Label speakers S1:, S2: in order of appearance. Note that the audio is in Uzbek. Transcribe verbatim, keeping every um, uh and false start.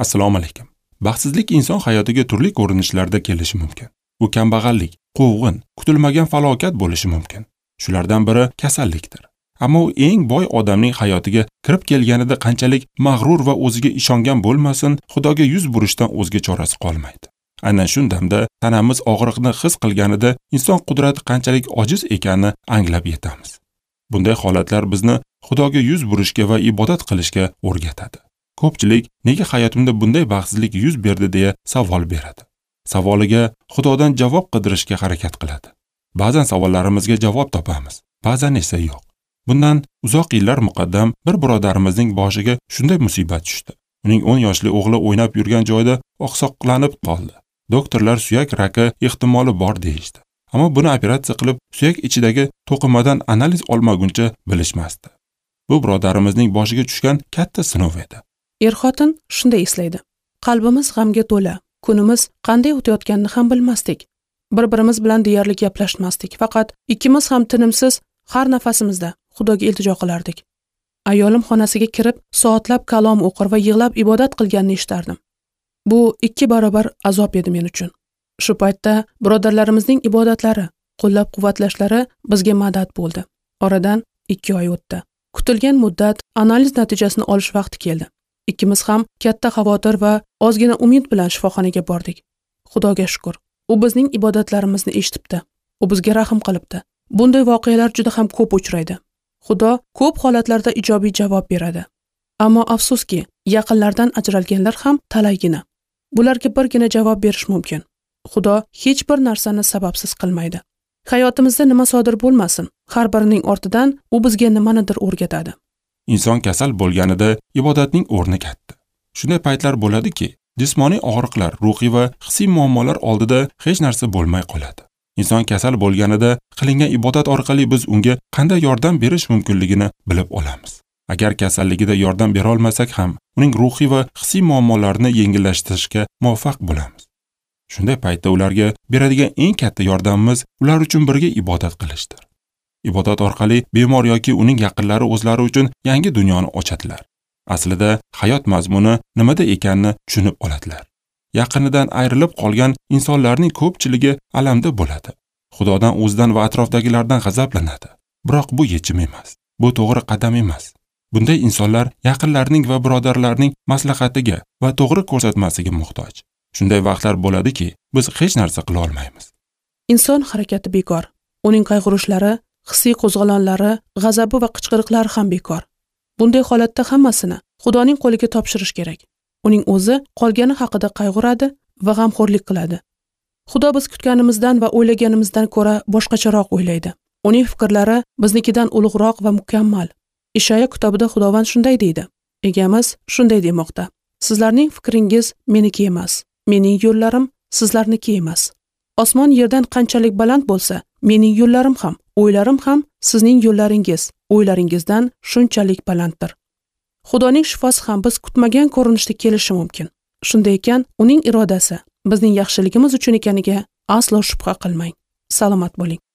S1: Assalomu alaykum. Baxtsizlik inson hayotiga turli ko'rinishlarda kelishi mumkin. Bu kambag'allik, quvg'in, kutilmagan falokat bo'lishi mumkin. Shulardan biri kasallikdir. Ammo u eng boy odamning hayotiga kirib kelganida qanchalik mag'rur va o'ziga ishongan bo'lmasin, Xudoga yuz burishdan o'zga chorasi qolmaydi. Aynan shu damda tanamiz og'riqni his qilganida inson qudrati qanchalik ojiz ekanini anglab yetamiz. Bunday holatlar bizni Xudoga yuz burishga va ibodat qilishga o'rgatadi. Ko'pchilik nega hayotimda bunday baxtsizlik yuz berdi deya savol beradi. Savoliga Xudodan javob qidirishga harakat qiladi. Ba'zan savollarimizga javob topamiz, ba'zan esa yo'q. Bundan uzoq yillar muqaddam bir birodarimizning boshiga shunday musibat tushdi. Uning o'n yoshli o'g'li o'ynab yurgan joyda oqsoqlanib qoldi. Doktorlar suyak raki ehtimoli bor deyishdi. Ammo buni operatsiya qilib, suyak ichidagi to'qimadan analiz olmaguncha bilishmasdi. Bu birodarimizning boshiga tushgan katta sinov edi.
S2: Er-xotin shunday eslaydi. Qalbimiz g'amga to'la. Kunimiz qanday o'tayotganini ham bilmasdik. Bir-birimiz bilan deyarli gaplashmasdik. Faqat ikkimiz ham tinimsiz har nafasimizda Xudoga iltijo qilardik. Ayolim xonasiga kirib, soatlab kalom o'qir va yig'lab ibodat qilganini eshitardim. Bu ikki barobar azob edi men uchun. Shu paytda birodarlarimizning ibodatlari, qo'llab-quvvatlashlari bizga madad bo'ldi. Oradan ikki oy o'tdi. Kutilgan muddat analiz natijasini olish vaqti keldi. Ikkimiz ham katta xavotir va ozgina umid bilan shifoxonaga bordik. Xudoga shukr, u bizning ibodatlarimizni eshitibdi. U bizga rahm qilibdi. Bunday voqealar juda ham ko'p uchraydi. Xudo ko'p holatlarda ijobiy javob beradi. Ammo afsuski, yaqinlardan ajralganlar ham talaygina. Bularga birgina javob berish mumkin. Xudo hech bir narsani sababsiz qilmaydi. Hayotimizda nima sodir bo'lmasin, har birining ortidan u bizga nimanidir o'rgatadi.
S1: Inson kasal bo'lganida ibodatning o'rni katta. Shunday paytlar bo'ladiki, jismoniy og'riqlar, ruhiy va hissiy muammolar oldida hech narsa bo'lmay qoladi. Inson kasal bo'lganida qilingan ibodat orqali biz unga qanday yordam berish mumkinligini bilib olamiz. Agar kasalligida yordam bera olmasak ham, uning ruhiy va hissiy muammolarini yengillashtirishga muvaffaq bo'lamiz. Shunday paytda ularga beradigan eng katta yordamimiz ular uchun birga ibodat qilishdir. Ibodat orqali bemor yoki uning yaqinlari o'zlari uchun yangi dunyoni ochadilar. Aslida hayot mazmuni nimada ekanini tushunib oladilar. Yaqinidan ayrilib qolgan insonlarning ko'pchiligi alamda bo'ladi. Xudodan, o'zidan va atrofdagilardan g'azablanadi. Biroq bu yechim emas. Bu to'g'ri qadam emas. Bunday insonlar yaqinlarning va birodarlarning maslahatiga va to'g'ri ko'rsatmasiga muhtoj. Shunday vaqtlar bo'ladiki, biz hech narsa qila olmaymiz.
S2: Inson harakati bekor. Uning qayg'urishlari, hissiy qo'zg'olonlari, g'azabi va qichqiriqlari ham bekor. Bunday holatda hammasini Xudoning qo'liga topshirish kerak. Uning o'zi qolgani haqida qayg'uradi va g'amxo'rlik qiladi. Xudo biz kutganimizdan va o'ylaganimizdan ko'ra boshqacharoq o'ylaydi. Uning fikrlari biznikidan ulug'roq va mukammal. Ishaya kitobida Xudovand shunday deydi. Egamiz shunday demoqda. Sizlarning fikringiz meniki emas. Mening yo'llarim sizlarniki emas. Osmon yerdan qanchalik baland bo'lsa, mening yo'llarim ham, o'ylarim ham sizning yo'llaringiz, o'ylaringizdan shunchalik balanddir. Xudoning shifosi ham biz kutmagan ko'rinishda kelishi mumkin. Shunday ekan, uning irodasi bizning yaxshiligimiz uchun ekaniga aslo shubha qilmang. Salomat bo'ling.